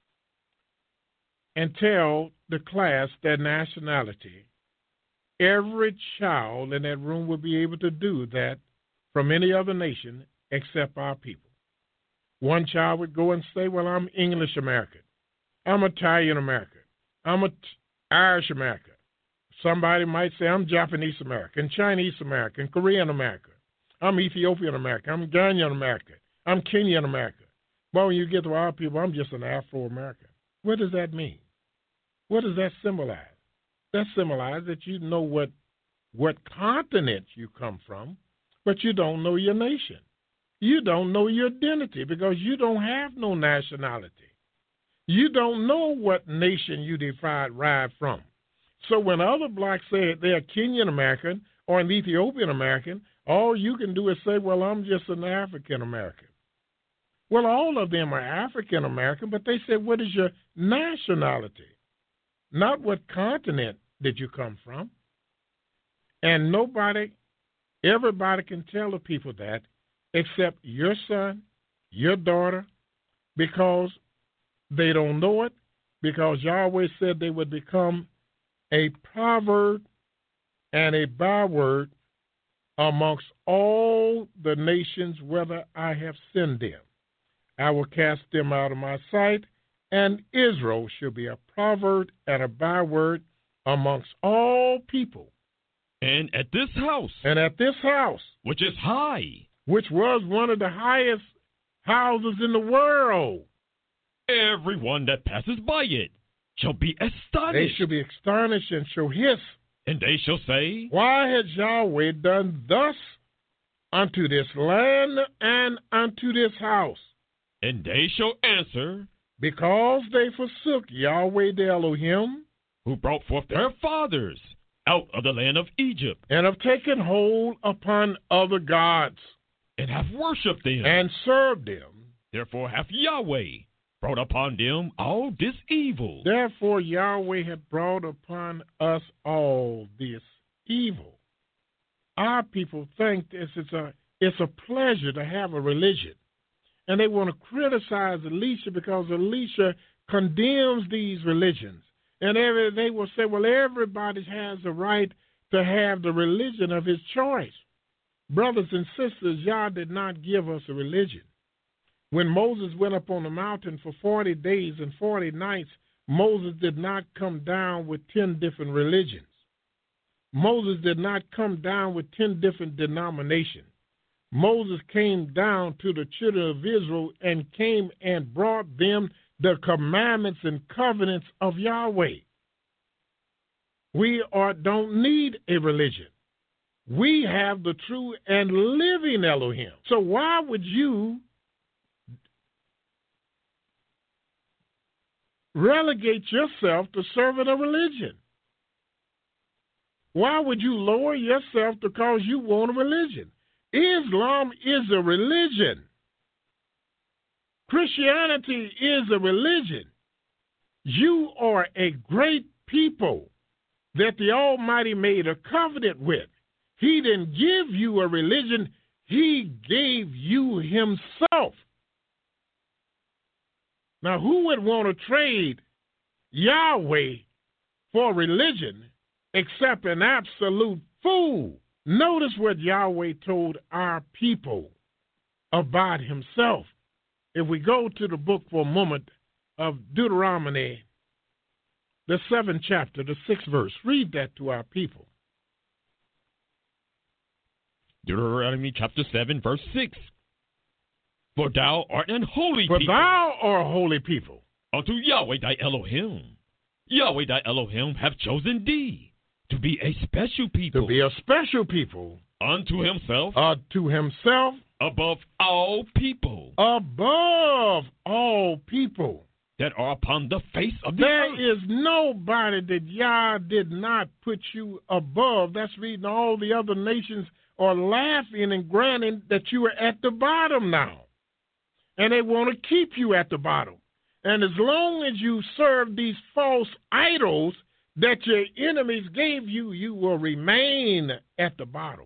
and tell the class their nationality, every child in that room will be able to do that from any other nation except our people. One child would go and say, well, I'm English American. I'm Italian American. I'm a t- Irish American. Somebody might say, I'm Japanese American, Chinese American, Korean American. I'm Ethiopian American. I'm Ghanaian American. I'm Kenyan American. But when you get to our people, I'm just an Afro American. What does that mean? What does that symbolize? That symbolizes that you know what what continent you come from, but you don't know your nation. You don't know your identity because you don't have no nationality. You don't know what nation you derived from. So when other blacks say they're Kenyan American or an Ethiopian American, all you can do is say, well, I'm just an African American. Well, all of them are African American, but they say, what is your nationality? Not what continent did you come from. And nobody, everybody can tell the people that except your son, your daughter, because they don't know it, because Yahweh said they would become a proverb and a byword amongst all the nations whither I have sent them. I will cast them out of my sight, and Israel shall be a proverb and a byword amongst all people. And at this house, And at this house, which is high, which was one of the highest houses in the world, everyone that passes by it shall be they astonished, shall be astonished and shall hiss, and they shall say, why has Yahweh done thus unto this land and unto this house? and they shall answer, Because they forsook Yahweh the Elohim, who brought forth their fathers out of the land of Egypt, and have taken hold upon other gods, and have worshipped them. and served them. Therefore hath Yahweh brought upon them all this evil. Therefore Yahweh hath brought upon us all this evil. Our people think this is a it's a pleasure to have a religion. And they want to criticize Elisha because Elisha condemns these religions. And every, they will say, well, everybody has the right to have the religion of his choice. Brothers and sisters, Yah did not give us a religion. When Moses went up on the mountain for forty days and forty nights, Moses did not come down with ten different religions. Moses did not come down with ten different denominations. Moses came down to the children of Israel and came and brought them the commandments and covenants of Yahweh. We are, don't need a religion. We have the true and living Elohim. So why would you relegate yourself to serving a religion? Why would you lower yourself because you want a religion? Islam is a religion. Christianity is a religion. You are a great people that the Almighty made a covenant with. He didn't give you a religion. He gave you himself. Now, who would want to trade Yahweh for religion except an absolute fool? Notice what Yahweh told our people about himself. If we go to the book for a moment of Deuteronomy, the seventh chapter, the sixth verse, read that to our people. Deuteronomy chapter seven, verse six. For thou art an holy For people. thou art a holy people. unto Yahweh thy Elohim. Yahweh thy Elohim hath chosen thee to be a special people. To be a special people. Unto himself. Uh, to himself. Above all people. Above all people. That are upon the face of the there earth. There is nobody that Yah did not put you above. That's reading all the other nations are laughing and granting that you are at the bottom now. And they want to keep you at the bottom. And as long as you serve these false idols that your enemies gave you, you will remain at the bottom.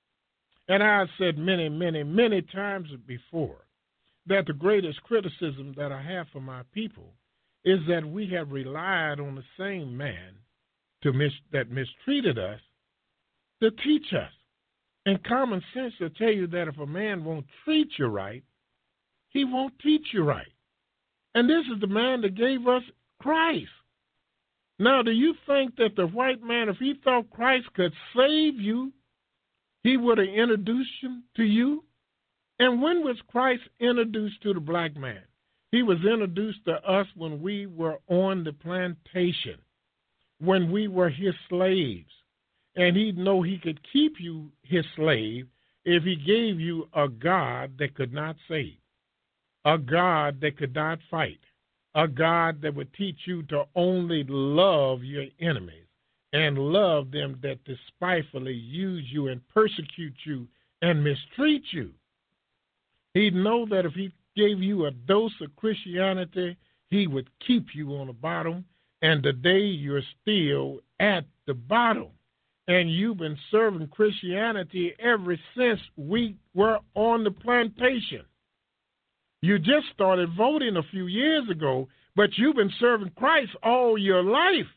And I've said many, many, many times before that the greatest criticism that I have for my people is that we have relied on the same man to mis- that mistreated us to teach us. And common sense will tell you that if a man won't treat you right, he won't teach you right. And this is the man that gave us Christ. Now, do you think that the white man, if he thought Christ could save you, he would have introduced him to you? And when was Christ introduced to the black man? He was introduced to us when we were on the plantation, when we were his slaves. And he'd know he could keep you his slave if he gave you a God that could not save, a God that could not fight, a God that would teach you to only love your enemies and love them that despitefully use you and persecute you and mistreat you. He'd know that if he gave you a dose of Christianity, he would keep you on the bottom, and today you're still at the bottom. And you've been serving Christianity ever since we were on the plantation. You just started voting a few years ago, but you've been serving Christ all your life.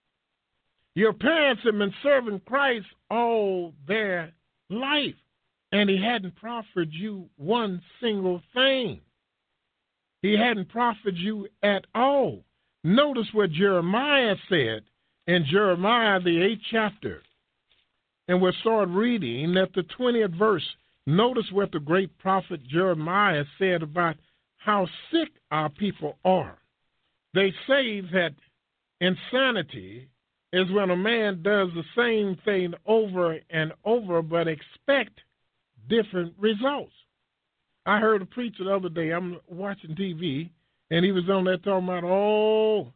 Your parents have been serving Christ all their life, and he hadn't proffered you one single thing. He hadn't proffered you at all. Notice what Jeremiah said in Jeremiah, the eighth chapter. And we'll start reading at the twentieth verse. Notice what the great prophet Jeremiah said about how sick our people are. They say that insanity is when a man does the same thing over and over but expect different results. I heard a preacher the other day, I'm watching T V, and he was on there talking about, oh,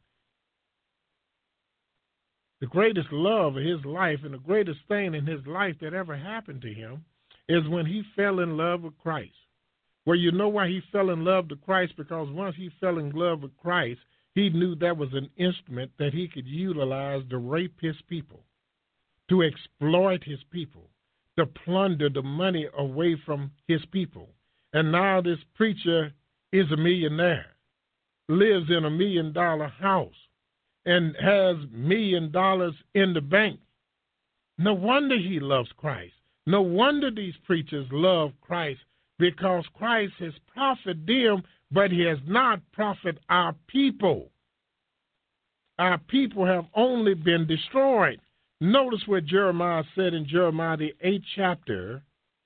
the greatest love of his life and the greatest thing in his life that ever happened to him is when he fell in love with Christ. Well, you know why he fell in love with Christ? Because once he fell in love with Christ, he knew that was an instrument that he could utilize to rape his people, to exploit his people, to plunder the money away from his people. And now this preacher is a millionaire, lives in a million-dollar house, and has million dollars in the bank. No wonder he loves Christ. No wonder these preachers love Christ, because Christ has profited them, but he has not profited our people. Our people have only been destroyed. Notice what Jeremiah said in Jeremiah, the eighth chapter,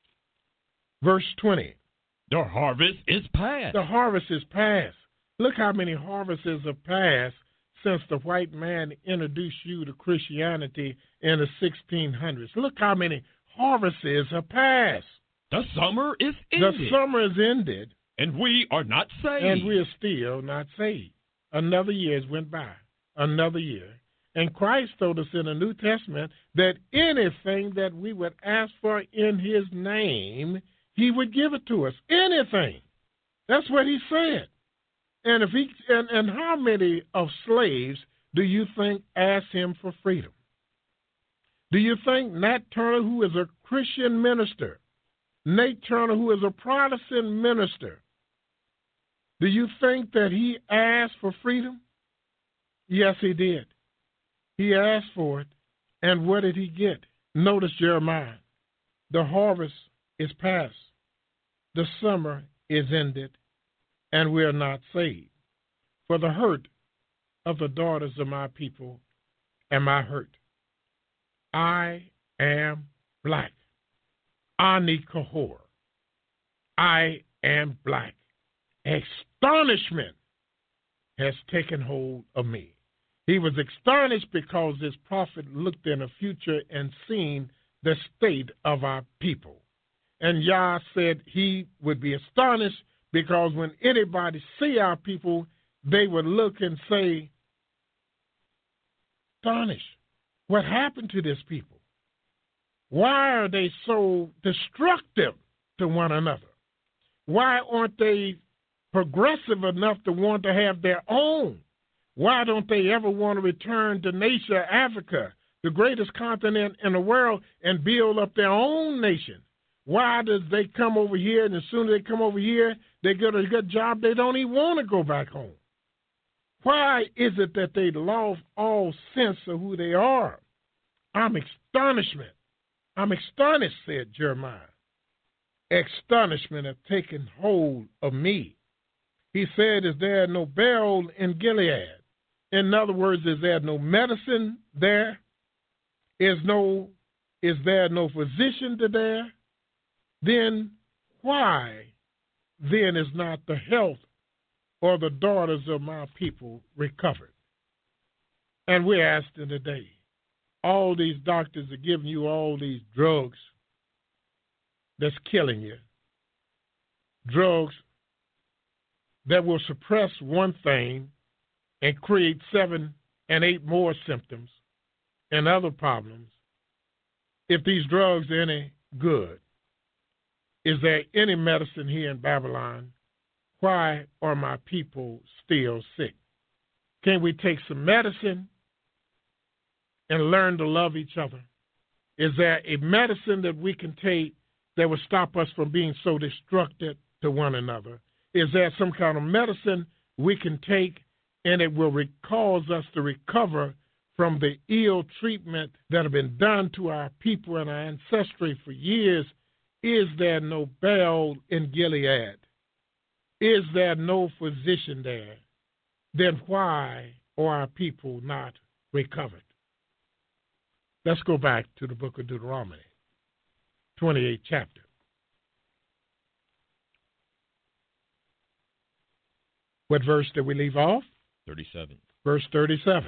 verse twenty. The harvest is past. The harvest is past. Look how many harvests have passed since the white man introduced you to Christianity in the sixteen hundreds. Look how many harvests have passed. The summer is ended. The summer is ended. And we are not saved. And we are still not saved. Another year has went by. Another year. And Christ told us in the New Testament that anything that we would ask for in his name, he would give it to us. Anything. That's what he said. And if he and, and how many of slaves do you think asked him for freedom? Do you think Nat Turner, who is a Christian minister, Nate Turner, who is a Protestant minister, do you think that he asked for freedom? Yes, he did. He asked for it, and what did he get? Notice Jeremiah. The harvest is past. The summer is ended, and we are not saved. For the hurt of the daughters of my people am I hurt. I am black. Ani Kahor. I am black. Astonishment has taken hold of me. He was astonished because this prophet looked in the future and seen the state of our people. And Yah said he would be astonished because when anybody see our people, they would look and say, astonished. What happened to this people? Why are they so destructive to one another? Why aren't they progressive enough to want to have their own? Why don't they ever want to return to nation Africa, the greatest continent in the world, and build up their own nation? Why does they come over here, and as soon as they come over here, they get a good job, they don't even want to go back home? Why is it that they lost all sense of who they are? I'm astonishment. I'm astonished, said Jeremiah. Astonishment have taken hold of me. He said, is there no Baal in Gilead? In other words, is there no medicine there? Is no, is there no physician to there? Then why then is not the health or the daughters of my people recovered? And we're asking today, all these doctors are giving you all these drugs that's killing you, drugs that will suppress one thing and create seven and eight more symptoms and other problems. If these drugs are any good, is there any medicine here in Babylon? Why are my people still sick? Can we take some medicine and learn to love each other? Is there a medicine that we can take that will stop us from being so destructive to one another? Is there some kind of medicine we can take and it will re- cause us to recover from the ill treatment that have been done to our people and our ancestry for years? Is there no Baal in Gilead? Is there no physician there? Then why are our people not recovered? Let's go back to the book of Deuteronomy, twenty-eighth chapter. What verse did we leave off? thirty-seven. Verse thirty-seven.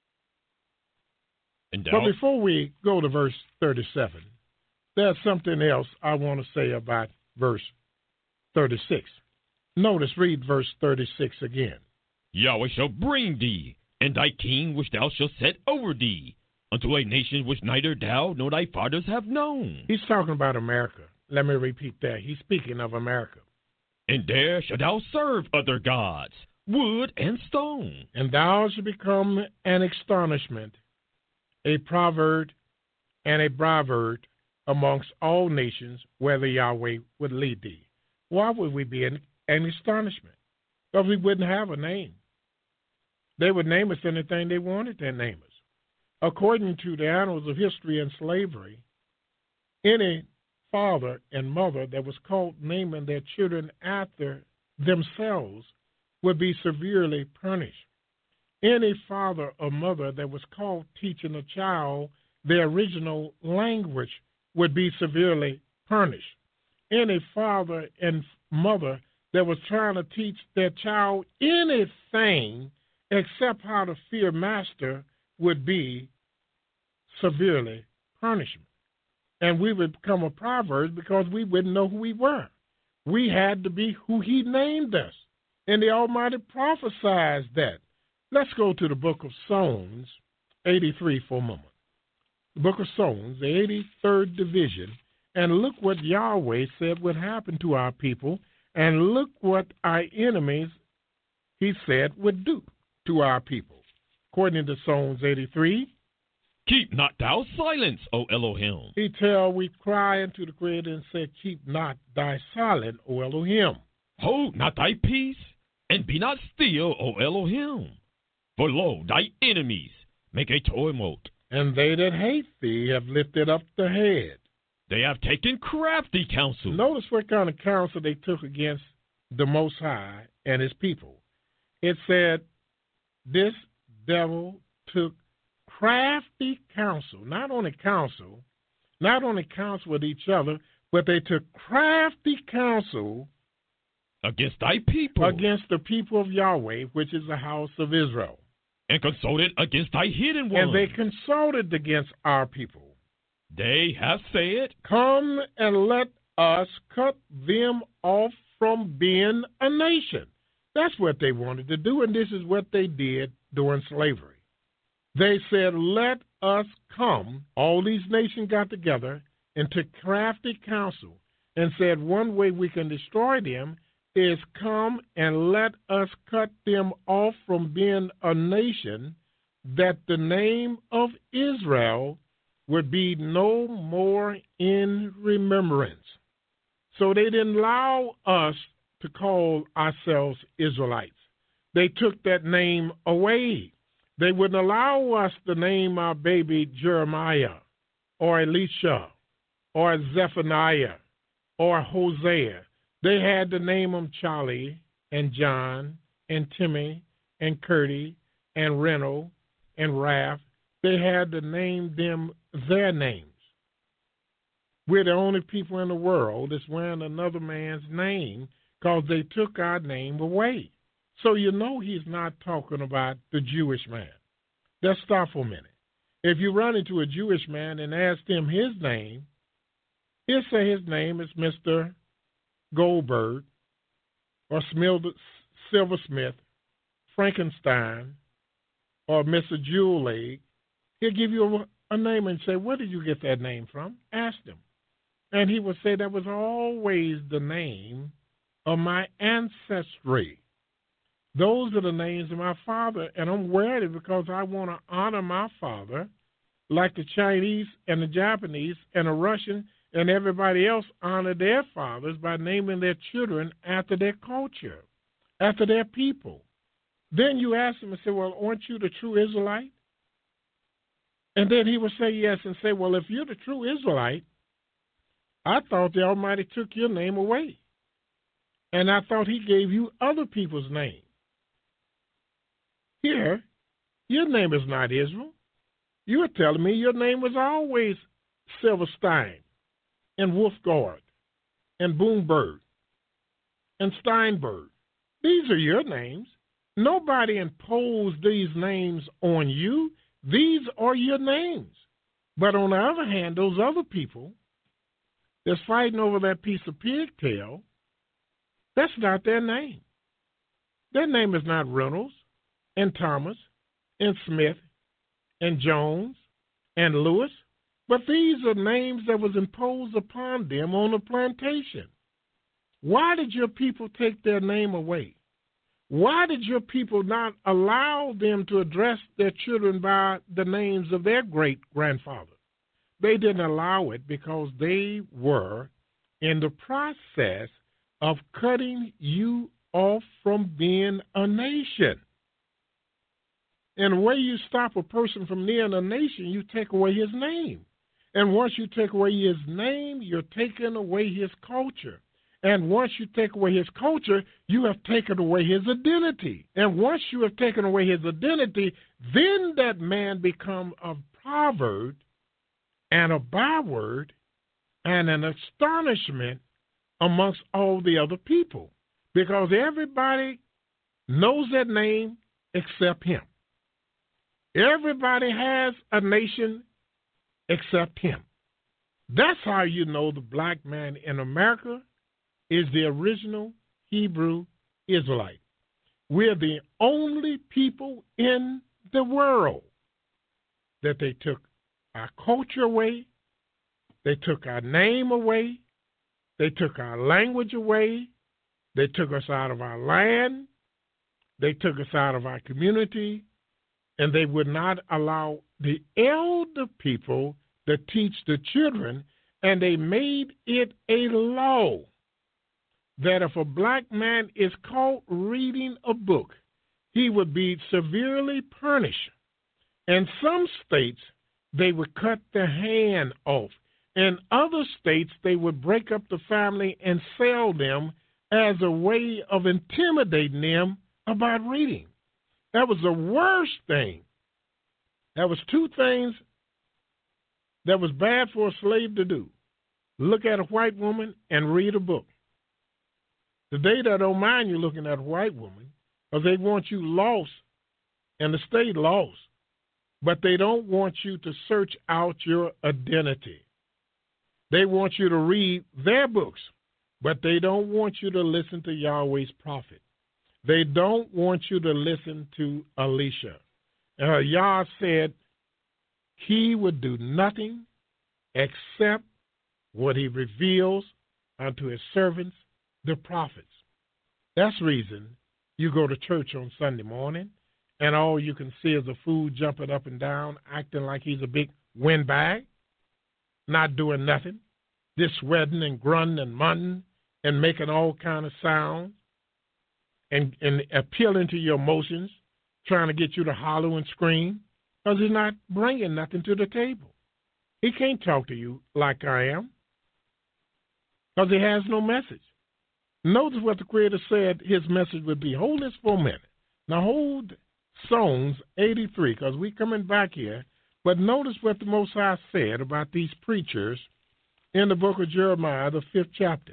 And But before we go to verse thirty-seven, there's something else I want to say about verse thirty-six. Notice, read verse thirty-six again. Yahweh shall bring thee, and thy king which thou shalt set over thee, unto a nation which neither thou nor thy fathers have known. He's talking about America. Let me repeat that. He's speaking of America. And there shalt thou serve other gods, wood and stone. And thou shalt become an astonishment, a proverb and a byword amongst all nations, whether Yahweh would lead thee. Why would we be an, an astonishment? Because we wouldn't have a name. They would name us anything they wanted to name us. According to the annals of history and slavery, any father and mother that was caught naming their children after themselves would be severely punished. Any father or mother that was caught teaching a child their original language would be severely punished. Any father and mother that was trying to teach their child anything except how to fear master would be severely punished. And we would become a proverb because we wouldn't know who we were. We had to be who he named us. And the Almighty prophesied that. Let's go to the book of Psalms eighty-three for a moment. The book of Psalms, the eighty-third division, and look what Yahweh said would happen to our people, and look what our enemies, he said, would do to our people. According to Psalms eighty-three, keep not thou silence, O Elohim. He tell we cry unto the Creator and say, keep not thy silence, O Elohim. Hold not thy peace, and be not still, O Elohim. For lo, thy enemies make a tumult. And they that hate thee have lifted up the head. They have taken crafty counsel. Notice what kind of counsel they took against the Most High and his people. It said, this devil took crafty counsel, not only counsel, not only counsel with each other, but they took crafty counsel against thy people, against the people of Yahweh, which is the house of Israel. And consulted against thy hidden ones. And they consulted against our people. They have said, come and let us cut them off from being a nation. That's what they wanted to do, and this is what they did during slavery. They said, let us come. All these nations got together and took crafty counsel and said, one way we can destroy them is come and let us cut them off from being a nation, that the name of Israel would be no more in remembrance. So they didn't allow us to call ourselves Israelites. They took that name away. They wouldn't allow us to name our baby Jeremiah or Elisha or Zephaniah or Hosea. They had to name them Charlie and John and Timmy and Curdy and Reno and Raph. They had to name them their names. We're the only people in the world that's wearing another man's name because they took our name away. So you know he's not talking about the Jewish man. Let's stop for a minute. If you run into a Jewish man and ask him his name, he'll say his name is Mister Goldberg or Silversmith, Frankenstein, or Mister Jewel-Leg. He'll give you a, a name and say, where did you get that name from? Ask him. And he would say that was always the name of my ancestry. Those are the names of my father, and I'm wearing it because I want to honor my father like the Chinese and the Japanese and the Russian and everybody else honor their fathers by naming their children after their culture, after their people. Then you ask him and say, well, aren't you the true Israelite? And then he would say yes and say, well, if you're the true Israelite, I thought the Almighty took your name away. And I thought he gave you other people's names. Here, your name is not Israel. You were telling me your name was always Silverstein and Wolfgard and Boomberg and Steinberg. These are your names. Nobody imposed these names on you. These are your names. But on the other hand, those other people that's fighting over that piece of pigtail, that's not their name. Their name is not Reynolds and Thomas and Smith and Jones and Lewis, but these are names that was imposed upon them on the plantation. Why did your people take their name away? Why did your people not allow them to address their children by the names of their great-grandfather? They didn't allow it because they were in the process of cutting you off from being a nation. And the way you stop a person from being a nation, you take away his name. And once you take away his name, you're taking away his culture. And once you take away his culture, you have taken away his identity. And once you have taken away his identity, then that man becomes a proverb and a byword and an astonishment amongst all the other people. Because everybody knows that name except him. Everybody has a nation except him. That's how you know the black man in America is the original Hebrew Israelite. We're the only people in the world that they took our culture away, they took our name away, they took our language away, they took us out of our land, they took us out of our community, and they would not allow the elder people to teach the children, and they made it a law that if a black man is caught reading a book, he would be severely punished. In some states, they would cut their hand off. In other states, they would break up the family and sell them as a way of intimidating them about reading. That was the worst thing. That was two things that was bad for a slave to do. Look at a white woman and read a book. Today they don't mind you looking at a white woman because they want you lost and to stay lost. But they don't want you to search out your identity. They want you to read their books, but they don't want you to listen to Yahweh's prophet. They don't want you to listen to Elisha. Uh, Yah said he would do nothing except what he reveals unto his servants, the prophets. That's the reason you go to church on Sunday morning and all you can see is a fool jumping up and down, acting like he's a big windbag, not doing nothing, just sweating and grunting and munting and making all kind of sounds and, and appealing to your emotions, trying to get you to holler and scream, because he's not bringing nothing to the table. He can't talk to you like I am because he has no message. Notice what the Creator said his message would be. Hold this for a minute. Now hold Psalms eighty-three, because we're coming back here. But notice what the Most High said about these preachers in the book of Jeremiah, the fifth chapter.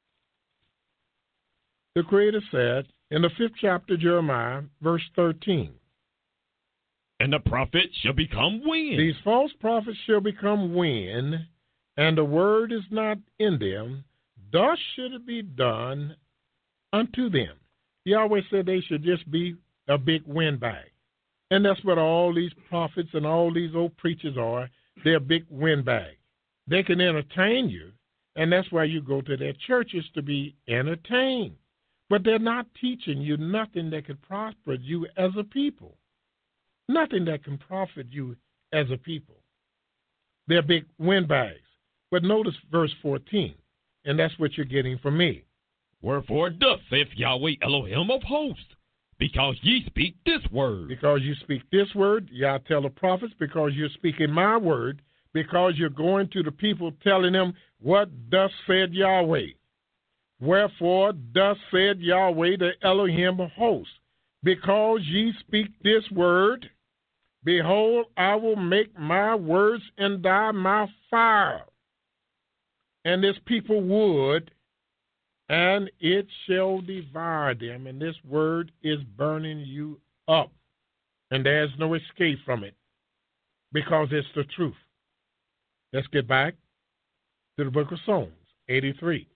The Creator said in the fifth chapter, Jeremiah, verse thirteen. And the prophets shall become wind. These false prophets shall become wind, and the word is not in them. Thus should it be done unto them. Yahweh said they should just be a big windbag. And that's what all these prophets and all these old preachers are. They're big windbags. They can entertain you, and that's why you go to their churches, to be entertained. But they're not teaching you nothing that could prosper you as a people. Nothing that can profit you as a people. They're big windbags. But notice verse fourteen, and that's what you're getting from me. Wherefore thus saith Yahweh Elohim of hosts, because ye speak this word. Because you speak this word, Yah tell the prophets, because you're speaking my word, because you're going to the people telling them what thus said Yahweh. Wherefore thus said Yahweh the Elohim of hosts, because ye speak this word, behold, I will make my words in thy mouth fire, and this people wood, and it shall devour them. And this word is burning you up, and there's no escape from it, because it's the truth. Let's get back to the book of Psalms, eighty-three.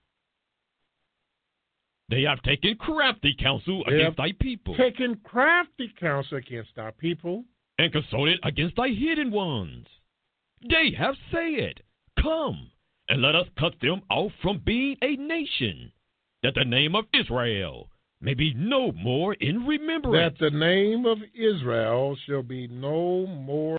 They have taken crafty counsel They against thy people, taken crafty counsel against our people, and consulted against thy hidden ones. They have said, come, and let us cut them off from being a nation, that the name of Israel may be no more in remembrance. that the name of Israel shall be no more